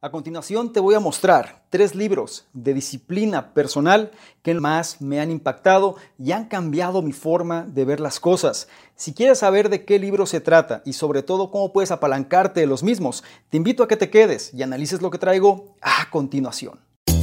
A continuación te voy a mostrar 3 libros de disciplina personal que más me han impactado y han cambiado mi forma de ver las cosas. Si quieres saber de qué libro se trata y sobre todo cómo puedes apalancarte de los mismos, te invito a que te quedes y analices lo que traigo a continuación.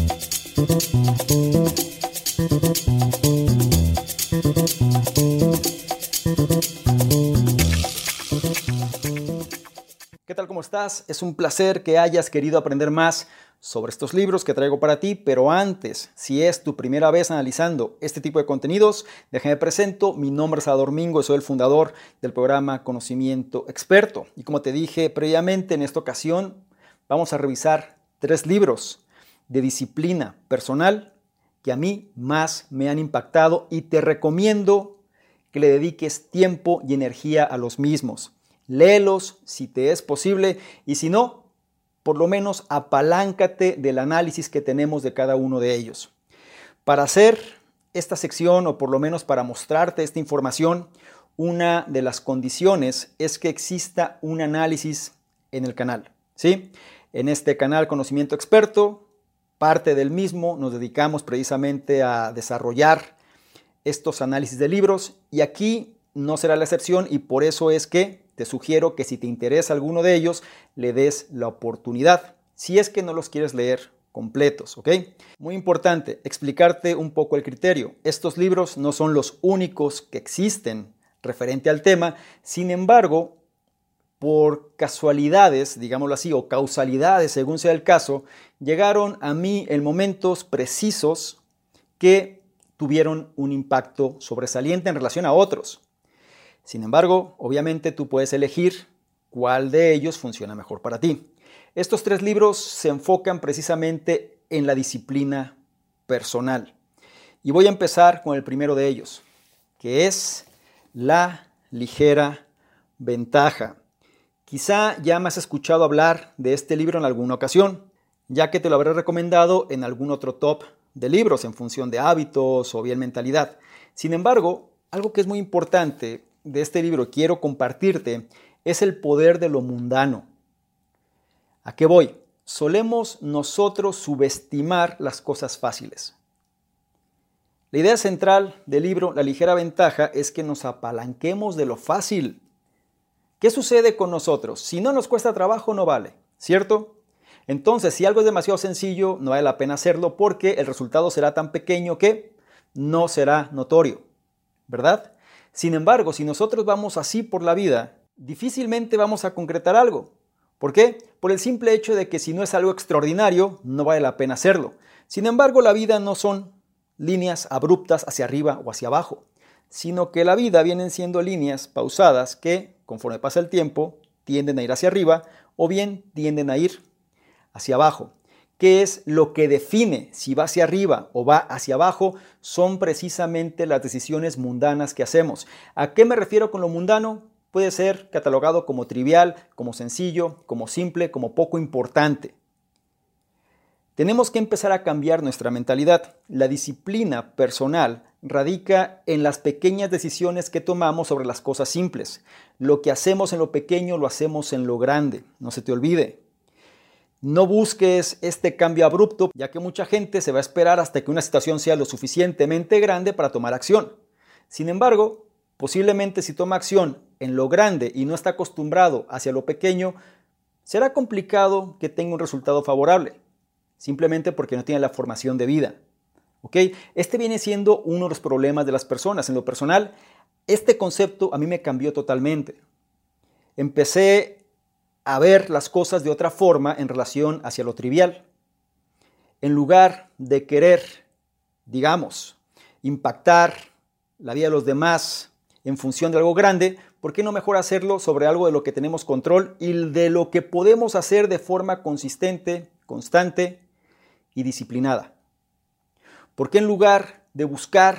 ¿Qué tal? ¿Cómo estás? Es un placer que hayas querido aprender más sobre estos libros que traigo para ti, pero antes, si es tu primera vez analizando este tipo de contenidos, déjame presento, mi nombre es Salvador Mingo y soy el fundador del programa Conocimiento Experto. Y como te dije previamente, en esta ocasión vamos a revisar 3 libros de disciplina personal que a mí más me han impactado y te recomiendo que le dediques tiempo y energía a los mismos. Léelos si te es posible y si no, por lo menos apaláncate del análisis que tenemos de cada uno de ellos. Para hacer esta sección o por lo menos para mostrarte esta información, una de las condiciones es que exista un análisis en el canal, ¿sí? En este canal Conocimiento Experto, parte del mismo, nos dedicamos precisamente a desarrollar estos análisis de libros y aquí no será la excepción y por eso es que te sugiero que si te interesa alguno de ellos, le des la oportunidad, si es que no los quieres leer completos, ¿ok? Muy importante, explicarte un poco el criterio. Estos libros no son los únicos que existen referente al tema, sin embargo, por casualidades, digámoslo así, o causalidades, según sea el caso, llegaron a mí en momentos precisos que tuvieron un impacto sobresaliente en relación a otros. Sin embargo, obviamente tú puedes elegir cuál de ellos funciona mejor para ti. Estos 3 libros se enfocan precisamente en la disciplina personal. Y voy a empezar con el primero de ellos, que es La ligera ventaja. Quizá ya me has escuchado hablar de este libro en alguna ocasión, ya que te lo habré recomendado en algún otro top de libros en función de hábitos o bien mentalidad. Sin embargo, algo que es muy importante de este libro quiero compartirte es el poder de lo mundano. ¿A qué voy? Solemos nosotros subestimar las cosas fáciles. La idea central del libro La ligera ventaja es que nos apalanquemos de lo fácil. ¿Qué sucede con nosotros? Si no nos cuesta trabajo, no vale, ¿cierto? Entonces, si algo es demasiado sencillo, no vale la pena hacerlo porque el resultado será tan pequeño que no será notorio, ¿verdad? Sin embargo, si nosotros vamos así por la vida, difícilmente vamos a concretar algo. ¿Por qué? Por el simple hecho de que si no es algo extraordinario, no vale la pena hacerlo. Sin embargo, la vida no son líneas abruptas hacia arriba o hacia abajo, sino que la vida vienen siendo líneas pausadas que, conforme pasa el tiempo, tienden a ir hacia arriba o bien tienden a ir hacia abajo. ¿Qué es lo que define si va hacia arriba o va hacia abajo? Son precisamente las decisiones mundanas que hacemos. ¿A qué me refiero con lo mundano? Puede ser catalogado como trivial, como sencillo, como simple, como poco importante. Tenemos que empezar a cambiar nuestra mentalidad. La disciplina personal radica en las pequeñas decisiones que tomamos sobre las cosas simples. Lo que hacemos en lo pequeño lo hacemos en lo grande. No se te olvide. No busques este cambio abrupto, ya que mucha gente se va a esperar hasta que una situación sea lo suficientemente grande para tomar acción. Sin embargo, posiblemente si toma acción en lo grande y no está acostumbrado hacia lo pequeño, será complicado que tenga un resultado favorable, simplemente porque no tiene la formación de vida. ¿Ok? Este viene siendo uno de los problemas de las personas. En lo personal, este concepto a mí me cambió totalmente. Empecé a ver las cosas de otra forma en relación hacia lo trivial. En lugar de querer, digamos, impactar la vida de los demás en función de algo grande, ¿por qué no mejor hacerlo sobre algo de lo que tenemos control y de lo que podemos hacer de forma consistente, constante y disciplinada? ¿Por qué en lugar de buscar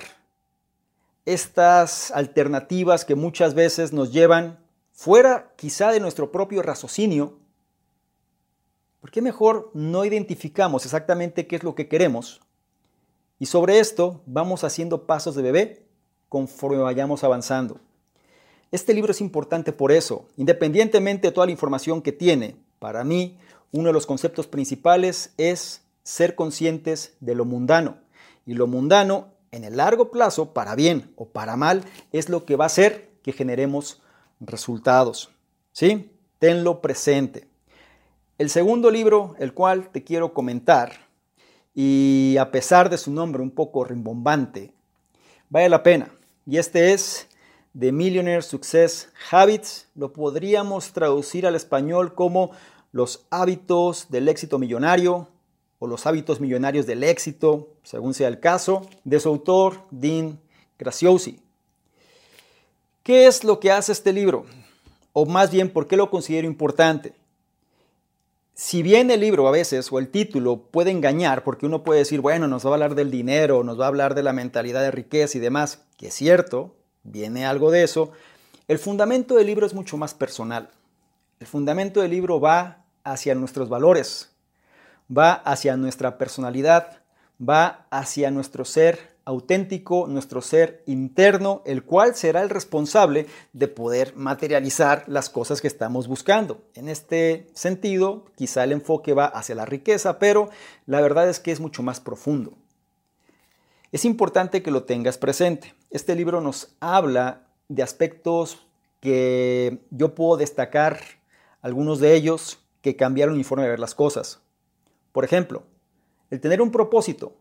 estas alternativas que muchas veces nos llevan fuera quizá de nuestro propio raciocinio, ¿por qué mejor no identificamos exactamente qué es lo que queremos? Y sobre esto vamos haciendo pasos de bebé conforme vayamos avanzando. Este libro es importante por eso, independientemente de toda la información que tiene. Para mí uno de los conceptos principales es ser conscientes de lo mundano. Y lo mundano, en el largo plazo, para bien o para mal, es lo que va a hacer que generemos resultados. ¿Sí? Tenlo presente. El segundo libro, el cual te quiero comentar, y a pesar de su nombre un poco rimbombante, vale la pena. Y este es The Millionaire Success Habits. Lo podríamos traducir al español como Los hábitos del éxito millonario o Los hábitos millonarios del éxito, según sea el caso, de su autor Dean Graziosi. ¿Qué es lo que hace este libro? O más bien, ¿por qué lo considero importante? Si bien el libro a veces o el título puede engañar, porque uno puede decir, bueno, nos va a hablar del dinero, nos va a hablar de la mentalidad de riqueza y demás, que es cierto, viene algo de eso, el fundamento del libro es mucho más personal. El fundamento del libro va hacia nuestros valores, va hacia nuestra personalidad, va hacia nuestro ser auténtico, nuestro ser interno, el cual será el responsable de poder materializar las cosas que estamos buscando. En este sentido, quizá el enfoque va hacia la riqueza, pero la verdad es que es mucho más profundo. Es importante que lo tengas presente. Este libro nos habla de aspectos que yo puedo destacar, algunos de ellos que cambiaron mi forma de ver las cosas. Por ejemplo, el tener un propósito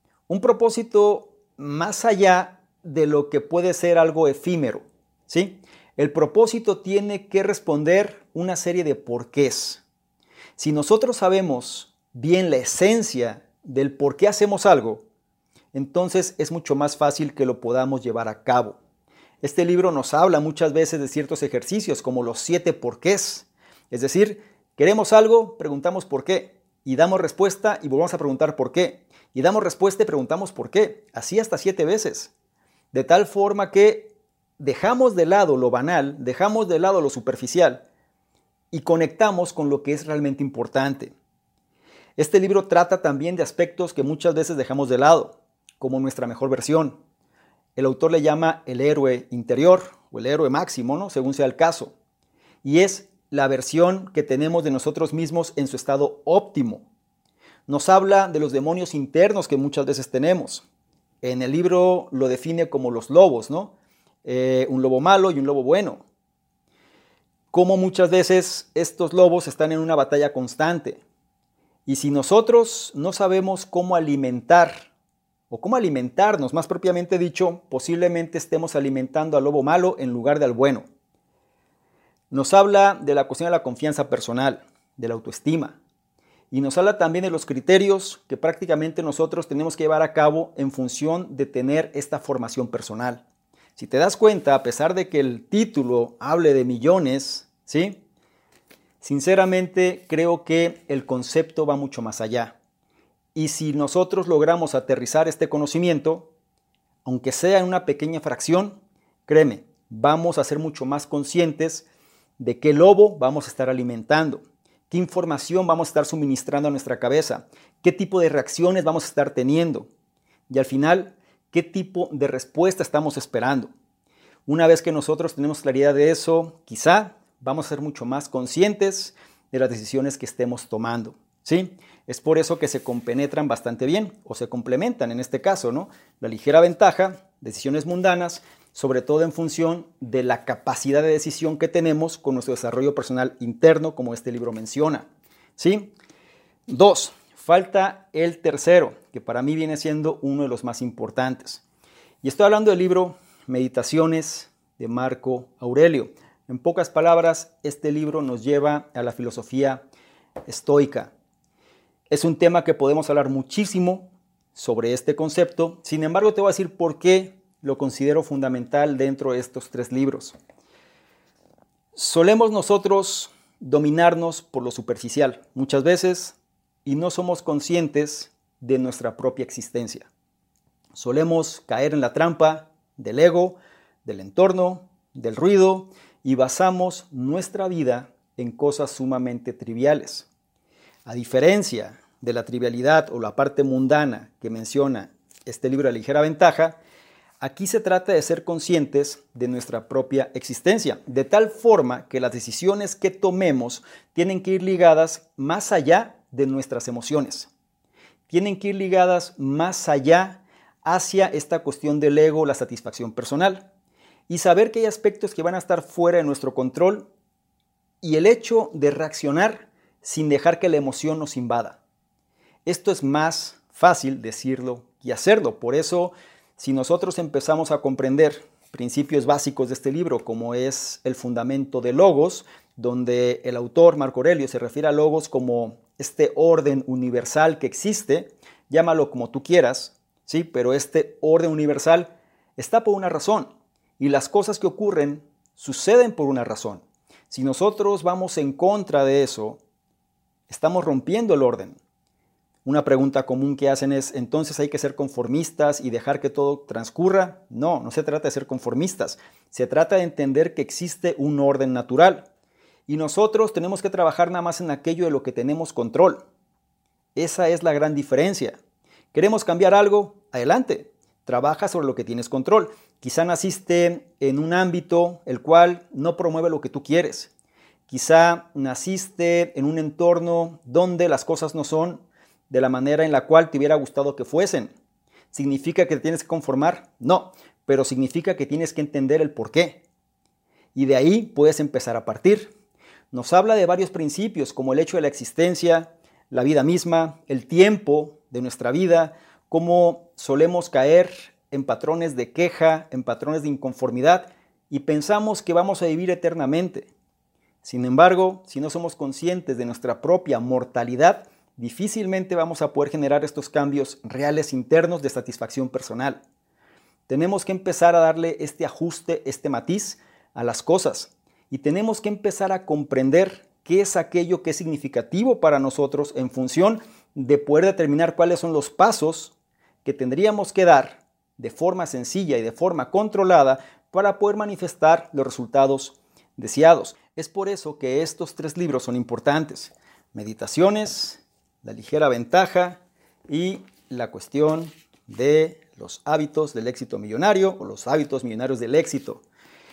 más allá de lo que puede ser algo efímero, ¿sí? El propósito tiene que responder una serie de porqués. Si nosotros sabemos bien la esencia del por qué hacemos algo, entonces es mucho más fácil que lo podamos llevar a cabo. Este libro nos habla muchas veces de ciertos ejercicios como los 7 porqués. Es decir, queremos algo, preguntamos por qué, y damos respuesta y volvemos a preguntar por qué. Y damos respuesta y preguntamos por qué, así hasta 7 veces. De tal forma que dejamos de lado lo banal, dejamos de lado lo superficial y conectamos con lo que es realmente importante. Este libro trata también de aspectos que muchas veces dejamos de lado, como nuestra mejor versión. El autor le llama el héroe interior o el héroe máximo, ¿no? Según sea el caso. Y es la versión que tenemos de nosotros mismos en su estado óptimo. Nos habla de los demonios internos que muchas veces tenemos. En el libro lo define como los lobos, ¿no? Un lobo malo y un lobo bueno. Como muchas veces estos lobos están en una batalla constante. Y si nosotros no sabemos cómo alimentar o cómo alimentarnos, más propiamente dicho, posiblemente estemos alimentando al lobo malo en lugar de al bueno. Nos habla de la cuestión de la confianza personal, de la autoestima. Y nos habla también de los criterios que prácticamente nosotros tenemos que llevar a cabo en función de tener esta formación personal. Si te das cuenta, a pesar de que el título hable de millones, ¿sí? Sinceramente creo que el concepto va mucho más allá. Y si nosotros logramos aterrizar este conocimiento, aunque sea en una pequeña fracción, créeme, vamos a ser mucho más conscientes de qué lobo vamos a estar alimentando. ¿Qué información vamos a estar suministrando a nuestra cabeza? ¿Qué tipo de reacciones vamos a estar teniendo? Y al final, ¿qué tipo de respuesta estamos esperando? Una vez que nosotros tenemos claridad de eso, quizá vamos a ser mucho más conscientes de las decisiones que estemos tomando, ¿sí? Es por eso que se compenetran bastante bien, o se complementan en este caso, ¿no? La ligera ventaja, decisiones mundanas, sobre todo en función de la capacidad de decisión que tenemos con nuestro desarrollo personal interno, como este libro menciona, ¿sí? 2. Falta el tercero, que para mí viene siendo uno de los más importantes. Y estoy hablando del libro Meditaciones de Marco Aurelio. En pocas palabras, este libro nos lleva a la filosofía estoica. Es un tema que podemos hablar muchísimo sobre este concepto. Sin embargo, te voy a decir por qué lo considero fundamental dentro de estos 3 libros. Solemos nosotros dominarnos por lo superficial muchas veces y no somos conscientes de nuestra propia existencia. Solemos caer en la trampa del ego, del entorno, del ruido y basamos nuestra vida en cosas sumamente triviales. A diferencia de la trivialidad o la parte mundana que menciona este libro de ligera ventaja, Aquí se trata de ser conscientes de nuestra propia existencia, de tal forma que las decisiones que tomemos tienen que ir ligadas más allá de nuestras emociones. Tienen que ir ligadas más allá hacia esta cuestión del ego, la satisfacción personal. Y saber que hay aspectos que van a estar fuera de nuestro control y el hecho de reaccionar sin dejar que la emoción nos invada. Esto es más fácil decirlo que hacerlo. Por eso, si nosotros empezamos a comprender principios básicos de este libro, como es el fundamento de Logos, donde el autor Marco Aurelio se refiere a Logos como este orden universal que existe, llámalo como tú quieras, ¿sí? Pero este orden universal está por una razón y las cosas que ocurren suceden por una razón. Si nosotros vamos en contra de eso, estamos rompiendo el orden. Una pregunta común que hacen es, ¿entonces hay que ser conformistas y dejar que todo transcurra? No, no se trata de ser conformistas. Se trata de entender que existe un orden natural. Y nosotros tenemos que trabajar nada más en aquello de lo que tenemos control. Esa es la gran diferencia. ¿Queremos cambiar algo? Adelante. Trabaja sobre lo que tienes control. Quizá naciste en un ámbito el cual no promueve lo que tú quieres. Quizá naciste en un entorno donde las cosas no son de la manera en la cual te hubiera gustado que fuesen. ¿Significa que te tienes que conformar? No, pero significa que tienes que entender el porqué. Y de ahí puedes empezar a partir. Nos habla de varios principios, como el hecho de la existencia, la vida misma, el tiempo de nuestra vida, cómo solemos caer en patrones de queja, en patrones de inconformidad, y pensamos que vamos a vivir eternamente. Sin embargo, si no somos conscientes de nuestra propia mortalidad, difícilmente vamos a poder generar estos cambios reales internos de satisfacción personal. Tenemos que empezar a darle este ajuste, este matiz a las cosas y tenemos que empezar a comprender qué es aquello que es significativo para nosotros en función de poder determinar cuáles son los pasos que tendríamos que dar de forma sencilla y de forma controlada para poder manifestar los resultados deseados. Es por eso que estos 3 libros son importantes. Meditaciones, La ligera ventaja y la cuestión de los hábitos del éxito millonario o los hábitos millonarios del éxito.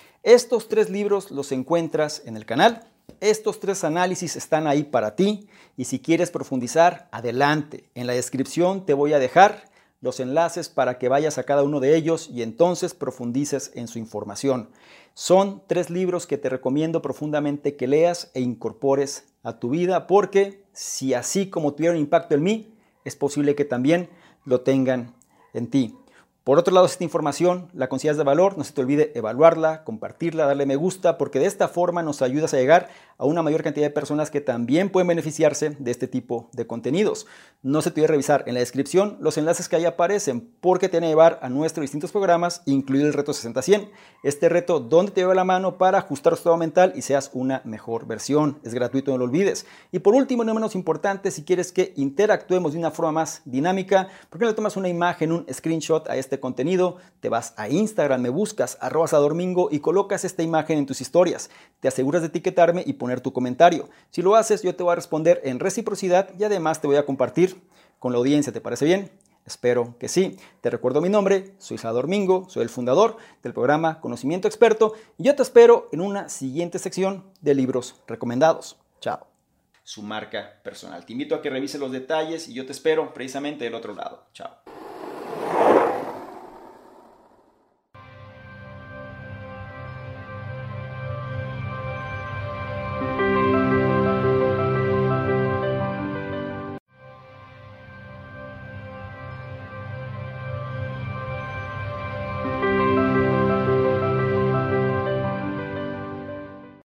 Estos 3 libros los encuentras en el canal. Estos 3 análisis están ahí para ti y si quieres profundizar, adelante. En la descripción te voy a dejar los enlaces para que vayas a cada uno de ellos y entonces profundices en su información. Son 3 libros que te recomiendo profundamente que leas e incorpores a tu vida porque si así como tuvieron impacto en mí, es posible que también lo tengan en ti. Por otro lado, si esta información la consideras de valor, no se te olvide evaluarla, compartirla, darle me gusta, porque de esta forma nos ayudas a llegar a una mayor cantidad de personas que también pueden beneficiarse de este tipo de contenidos. No se te olvide revisar en la descripción los enlaces que ahí aparecen, porque te van a llevar a nuestros distintos programas, incluido el reto 60-100. Este reto donde te lleva la mano para ajustar tu estado mental y seas una mejor versión. Es gratuito, no lo olvides. Y por último, no menos importante, si quieres que interactuemos de una forma más dinámica, ¿por qué no le tomas una imagen, un screenshot a este contenido? Te vas a Instagram, me buscas @sadormingo y colocas esta imagen en tus historias. Te aseguras de etiquetarme y poner tu comentario. Si lo haces, yo te voy a responder en reciprocidad y además te voy a compartir con la audiencia. ¿Te parece bien? Espero que sí. Te recuerdo mi nombre, soy Salvador Mingo, soy el fundador del programa Conocimiento Experto y yo te espero en una siguiente sección de libros recomendados. Chao. Su marca personal. Te invito a que revises los detalles y yo te espero precisamente del otro lado. Chao.